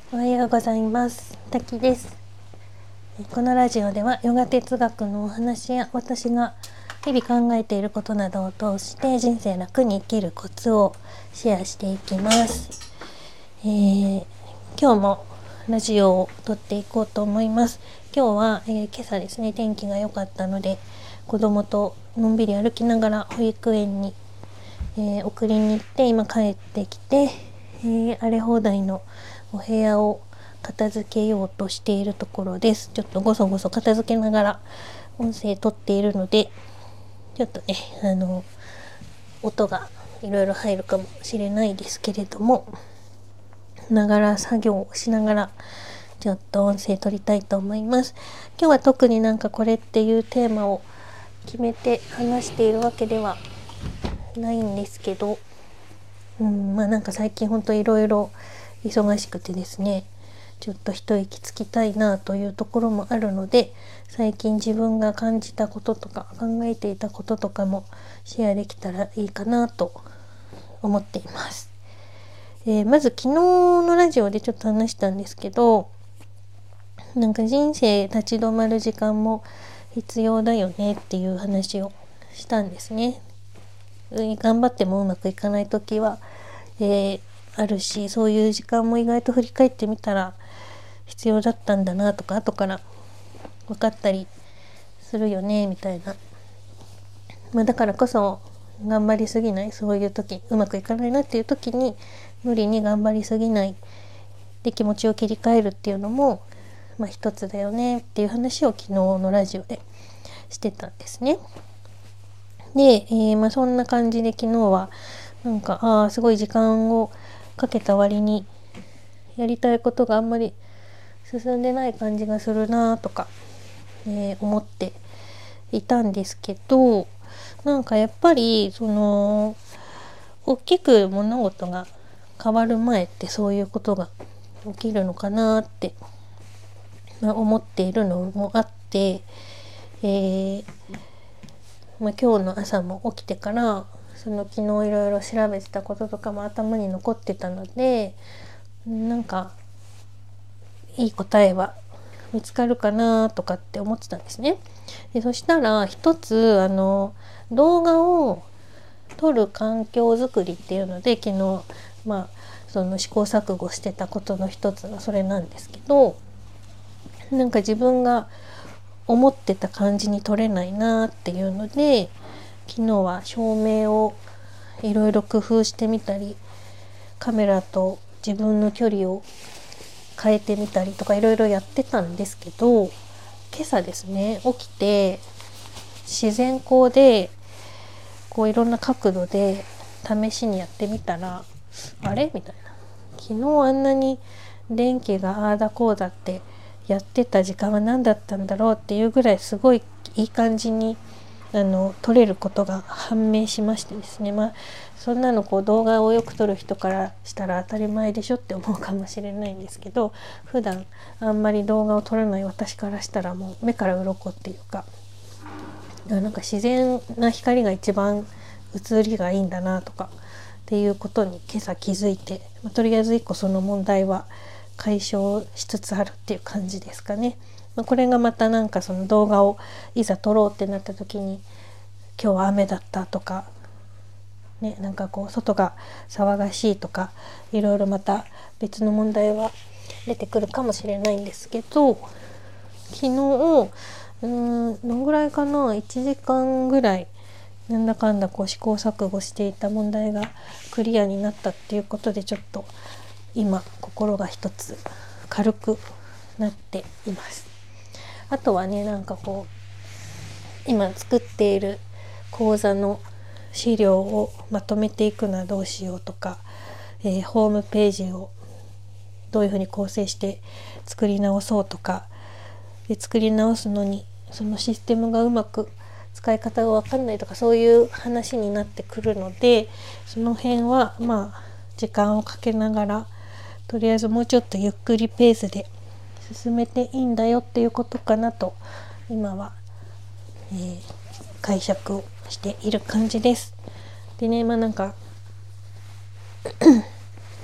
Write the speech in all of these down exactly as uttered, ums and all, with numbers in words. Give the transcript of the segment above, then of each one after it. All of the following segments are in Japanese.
おはようございます。滝です。このラジオではヨガ哲学のお話や私が日々考えていることなどを通して人生楽に生きるコツをシェアしていきます。えー、今日もラジオを撮っていこうと思います。今日は、えー、今朝ですね、天気が良かったので子供とのんびり歩きながら保育園に、えー、送りに行って今帰ってきて、えー、荒れ放題のお部屋を片付けようとしているところです。ちょっとごそごそ片付けながら音声撮っているので、ちょっとね、あの音がいろいろ入るかもしれないですけれども、ながら作業をしながらちょっと音声撮りたいと思います。今日は特になんかこれっていうテーマを決めて話しているわけではないんですけど、うん、まあなんか最近ほんといろいろ忙しくてですね、ちょっと一息つきたいなというところもあるので、最近自分が感じたこととか考えていたこととかもシェアできたらいいかなと思っています。えー、まず昨日のラジオでちょっと話したんですけど、なんか人生立ち止まる時間も必要だよねっていう話をしたんですね。頑張ってもうまくいかない時は、えー、あるし、そういう時間も意外と振り返ってみたら必要だったんだなとか後から分かったりするよねみたいな、まあ、だからこそ頑張りすぎない、そういう時うまくいかないなっていう時に無理に頑張りすぎないで気持ちを切り替えるっていうのも、まあ、一つだよねっていう話を昨日のラジオでしてたんですね。で、えーまあ、そんな感じで昨日はなんかあーすごい時間をかけた割にやりたいことがあんまり進んでない感じがするなとか、えー、思っていたんですけど、なんかやっぱりその大きく物事が変わる前ってそういうことが起きるのかなって、まあ、思っているのもあって、えーまあ、今日の朝も起きてからその昨日いろいろ調べてたこととかも頭に残ってたので、なんかいい答えは見つかるかなとかって思ってたんですね。でそしたら一つあの動画を撮る環境づくりっていうので昨日まあその試行錯誤してたことの一つがそれなんですけど、なんか自分が思ってた感じに撮れないなっていうので、昨日は照明をいろいろ工夫してみたり、カメラと自分の距離を変えてみたりとかいろいろやってたんですけど、今朝ですね起きて自然光でこういろんな角度で試しにやってみたら、あれみたいな、昨日あんなに電気がああだこうだってやってた時間は何だったんだろうっていうぐらいすごいいい感じにあの撮れることが判明しましてですね、まあそんなのこう動画をよく撮る人からしたら当たり前でしょって思うかもしれないんですけど、普段あんまり動画を撮らない私からしたらもう目から鱗っていうか、なんか自然な光が一番写りがいいんだなとかっていうことに今朝気づいて、まあ、とりあえず一個その問題は解消しつつあるっていう感じですかね。まあ、これがまたなんかその動画をいざ撮ろうってなった時に今日は雨だったとかね、なんかこう外が騒がしいとかいろいろまた別の問題は出てくるかもしれないんですけど、昨日うーんどのぐらいかないちじかんぐらいなんだかんだこう試行錯誤していた問題がクリアになったっていうことで、ちょっと今心が一つ軽くなっています。あとはね、なんかこう今作っている講座の資料をまとめていくのはどうしようとか、えー、ホームページをどういうふうに構成して作り直そうとかで、作り直すのにそのシステムがうまく使い方が分かんないとかそういう話になってくるので、その辺はまあ時間をかけながらとりあえずもうちょっとゆっくりペースで進めていいんだよっていうことかなと今は、えー、解釈をしている感じです。でね、まあなんか昨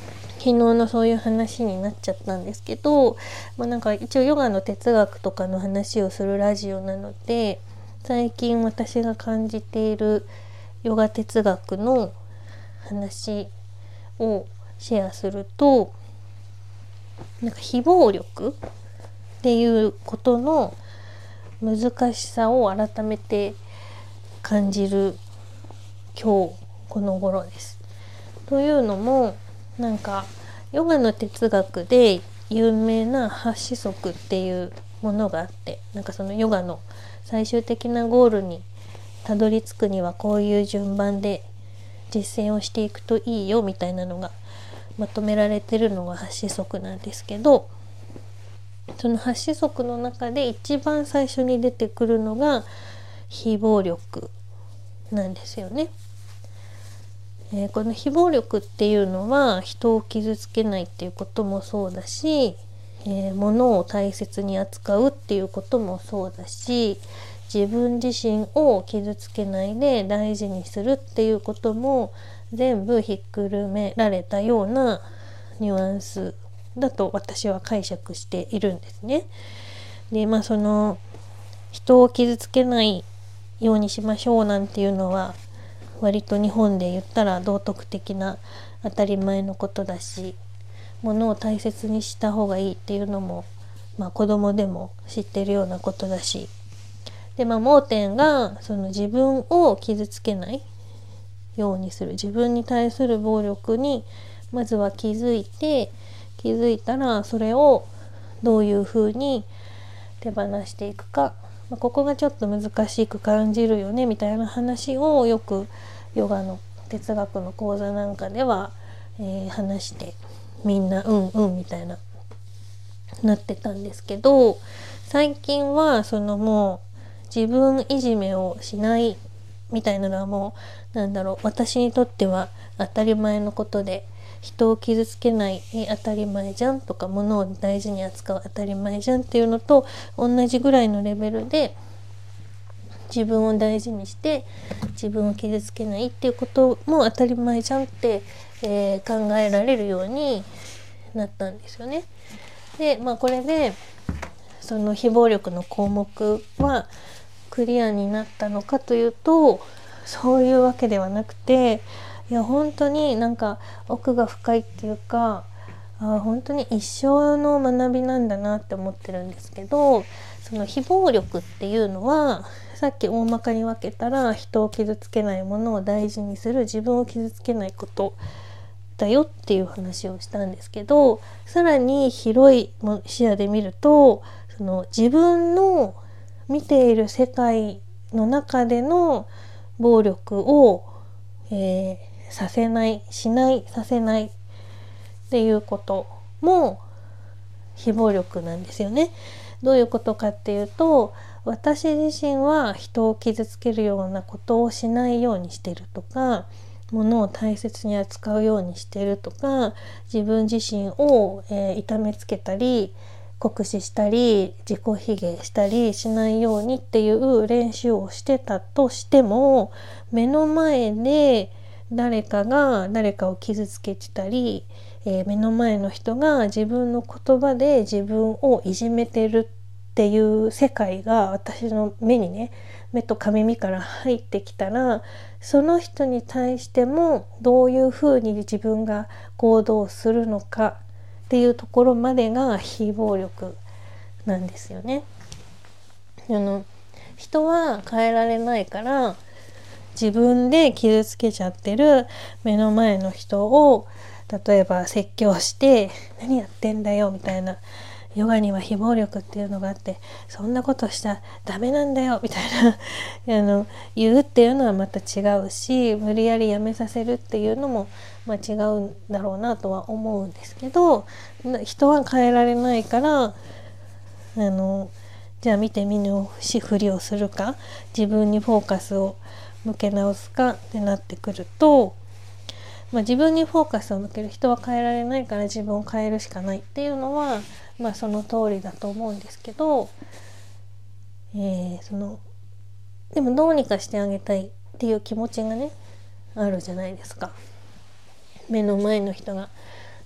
昨日のそういう話になっちゃったんですけど、まあ、なんか一応ヨガの哲学とかの話をするラジオなので、最近私が感じているヨガ哲学の話をシェアすると、なんか非暴力っていうことの難しさを改めて感じる今日この頃です。というのも、なんかヨガの哲学で有名な八子則っていうものがあって、なんかそのヨガの最終的なゴールにたどり着くにはこういう順番で実践をしていくといいよみたいなのがまとめられてるのが八子則なんですけど、その八子則の中で一番最初に出てくるのが非暴力なんですよね。えー、この非暴力っていうのは人を傷つけないっていうこともそうだし、えー、物を大切に扱うっていうこともそうだし、自分自身を傷つけないで大事にするっていうことも全部ひっくるめられたようなニュアンスだと私は解釈しているんですね。で、まあその人を傷つけないようにしましょうなんていうのは割と日本で言ったら道徳的な当たり前のことだし、物を大切にした方がいいっていうのも、まあ、子供でも知ってるようなことだし、で、まあ、盲点がその自分を傷つけないようにする、自分に対する暴力にまずは気づいて、気づいたらそれをどういうふうに手放していくか、まあ、ここがちょっと難しく感じるよねみたいな話をよくヨガの哲学の講座なんかでは、えー、話してみんなうんうんみたいななってたんですけど、最近はそのもう自分いじめをしないみたいなのはもうなんだろう、私にとっては当たり前のことで、人を傷つけない当たり前じゃんとか、物を大事に扱う当たり前じゃんっていうのと同じぐらいのレベルで、自分を大事にして自分を傷つけないっていうことも当たり前じゃんって、えー、考えられるようになったんですよね。で、まあこれでその非暴力の項目はクリアになったのかというと、そういうわけではなくて、いや本当になんか奥が深いっていうか、あ本当に一生の学びなんだなって思ってるんですけど、その非暴力っていうのはさっき大まかに分けたら、人を傷つけないものを大事にする、自分を傷つけないことだよっていう話をしたんですけど、さらに広い視野で見ると、その自分の見ている世界の中での暴力を、えー、させないしないさせないっていうことも非暴力なんですよね。どういうことかっていうと、私自身は人を傷つけるようなことをしないようにしてるとか、物を大切に扱うようにしてるとか、自分自身を、えー、痛めつけたり酷使したり自己卑下したりしないようにっていう練習をしてたとしても、目の前で誰かが誰かを傷つけてたり、えー、目の前の人が自分の言葉で自分をいじめてるっていう世界が私の目にね、目と耳から入ってきたら、その人に対してもどういうふうに自分が行動するのかっていうところまでが非暴力なんですよね。あの人は変えられないから、自分で傷つけちゃってる目の前の人を例えば説教して何やってんだよみたいな、ヨガには非暴力っていうのがあってそんなことしたらダメなんだよみたいなあの言うっていうのはまた違うし、無理やりやめさせるっていうのもまあ違うんだろうなとは思うんですけど、人は変えられないから、あのじゃあ見て見ぬふりをするか、自分にフォーカスを向け直すかってなってくると、まあ、自分にフォーカスを向ける、人は変えられないから自分を変えるしかないっていうのはまあその通りだと思うんですけど、えー、そのでもどうにかしてあげたいっていう気持ちがねあるじゃないですか。目の前の人が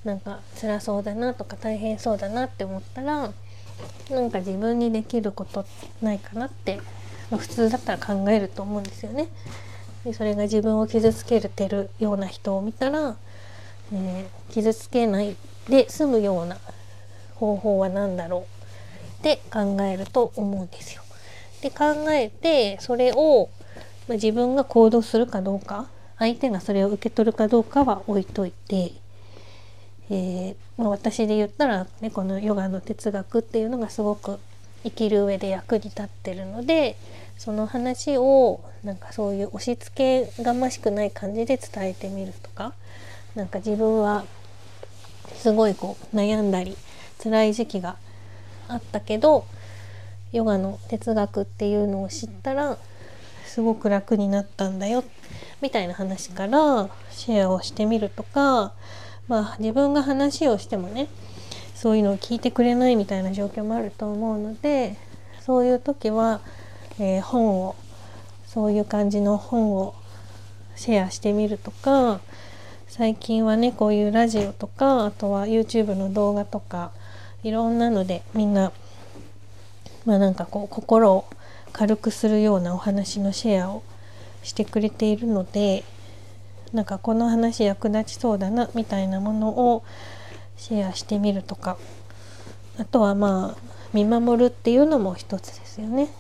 なんか辛そうだなとか大変そうだなって思ったら、なんか自分にできることないかなって、まあ、普通だったら考えると思うんですよね。でそれが自分を傷つけてるような人を見たら、えー、傷つけないで済むような方法は何だろうって考えると思うんですよ。で考えてそれを、まあ、自分が行動するかどうか、相手がそれを受け取るかどうかは置いといて、えーまあ、私で言ったら、ね、このヨガの哲学っていうのがすごく生きる上で役に立ってるので、その話をなんかそういう押し付けがましくない感じで伝えてみるとか、なんか自分はすごいこう悩んだり辛い時期があったけど、ヨガの哲学っていうのを知ったらすごく楽になったんだよみたいな話からシェアをしてみるとか、まあ自分が話をしてもね、そういうのを聞いてくれないみたいな状況もあると思うので、そういう時は、えー、本をそういう感じの本をシェアしてみるとか、最近はねこういうラジオとか、あとは YouTube の動画とかいろんなのでみんなまあなんかこう心を軽くするようなお話のシェアをしてくれているので、なんかこの話役立ちそうだなみたいなものをシェアしてみるとか、あとはまあ見守るっていうのも一つですよね。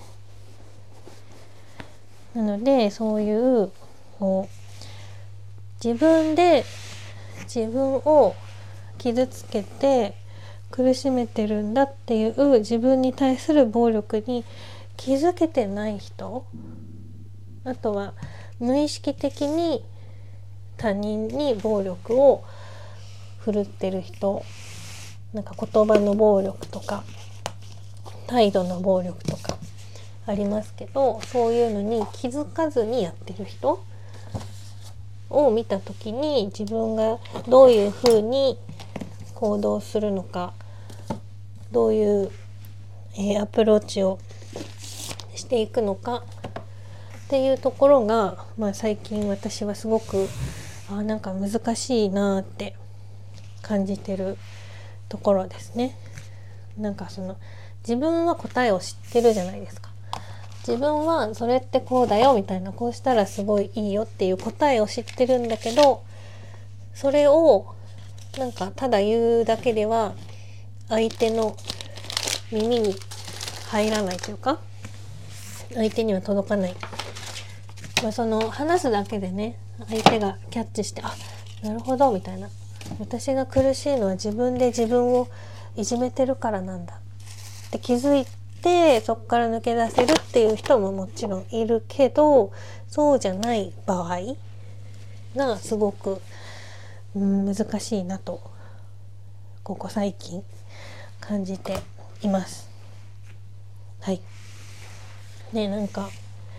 なのでそういうこう自分で自分を傷つけて苦しめてるんだっていう自分に対する暴力に気づけてない人、あとは無意識的に他人に暴力を振るってる人、なんか言葉の暴力とか態度の暴力とかありますけど、そういうのに気づかずにやってる人を見た時に、自分がどういうふうに行動するのか、どういう、えー、アプローチをしていくのかっていうところが、まあ、最近私はすごくあなんか難しいなって感じてるところですね。なんかその自分は答えを知ってるじゃないですか。自分はそれってこうだよみたいな、こうしたらすごいいいよっていう答えを知ってるんだけど、それをなんかただ言うだけでは相手の耳に入らないというか、相手には届かない、まあ、その話すだけでね相手がキャッチして、あ、なるほどみたいな、私が苦しいのは自分で自分をいじめてるからなんだって気づいて、そこから抜け出せるっていう人ももちろんいるけど、そうじゃない場合がすごく、うん、難しいなとここ最近感じています。はいね、なんか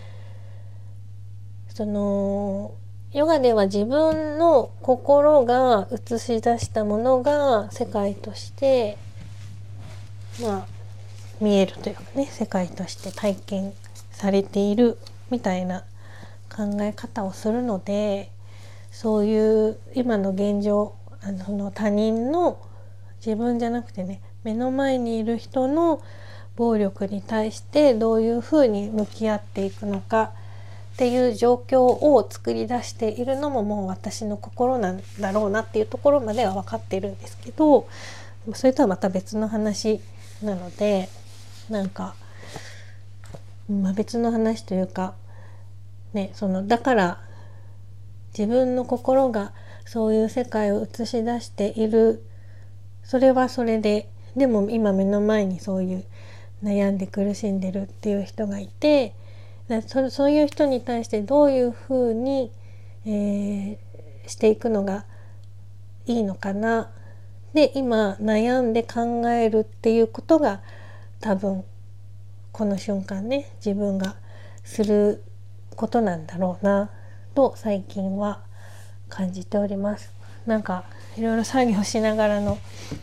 そのヨガでは自分の心が映し出したものが世界としてまあ見えるというかね、世界として体験されているみたいな考え方をするので、そういう今の現状、あの、その他人の自分じゃなくてね、目の前にいる人の暴力に対してどういうふうに向き合っていくのかっていう状況を作り出しているのももう私の心なんだろうなっていうところまでは分かってるんですけど、それとはまた別の話なので、なんか、まあ、別の話というかね、そのだから自分の心がそういう世界を映し出している、それはそれで、でも今目の前にそういう悩んで苦しんでるっていう人がいて、そ, そういう人に対してどういうふうに、えー、していくのがいいのかな、で今悩んで考えるっていうことが多分この瞬間ね自分がすることなんだろうなと最近は感じております。なんかいろいろ作業しながらの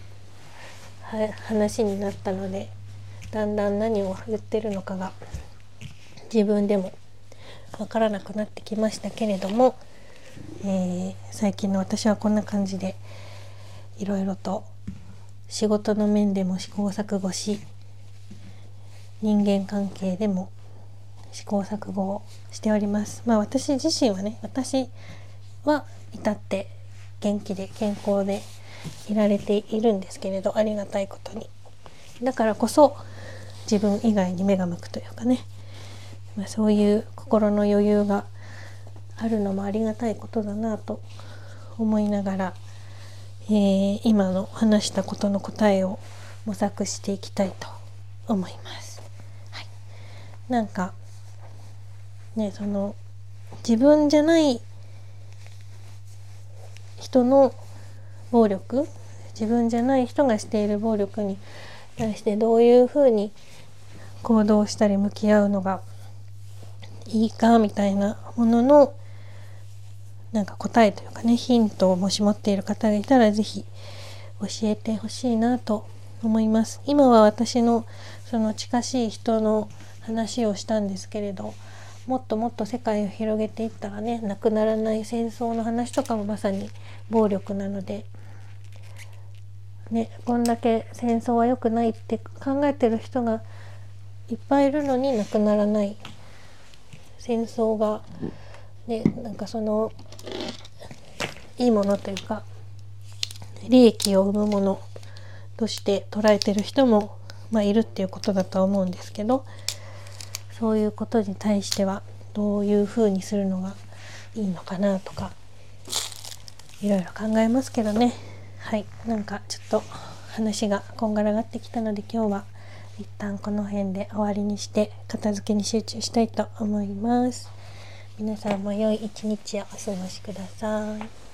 話になったので、だんだん何を言ってるのかが自分でもわからなくなってきましたけれども、えー、最近の私はこんな感じでいろいろと仕事の面でも試行錯誤し、人間関係でも試行錯誤をしております。まあ私自身はね、私は至って元気で健康でいられているんですけれど、ありがたいことに。だからこそ自分以外に目が向くというかね、まあ、そういう心の余裕があるのもありがたいことだなと思いながら、えー、今の話したことの答えを模索していきたいと思います。はい、なんかね、その自分じゃない人の暴力、自分じゃない人がしている暴力に対してどういうふうに行動したり向き合うのがいいかみたいなもののなんか答えというかね、ヒントをもし持っている方がいたらぜひ教えてほしいなと思います。今は私のその近しい人の話をしたんですけれど、もっともっと世界を広げていったらね、なくならない戦争の話とかもまさに暴力なのでね、こんだけ戦争は良くないって考えてる人がいっぱいいるのになくならない戦争がね、なんかそのいいものというか利益を生むものとして捉えてる人も、まあ、いるっていうことだとは思うんですけど、そういうことに対してはどういうふうにするのがいいのかなとかいろいろ考えますけどね。はい、なんかちょっと話がこんがらがってきたので今日は一旦この辺で終わりにして片付けに集中したいと思います。皆さんも良い一日をお過ごしください。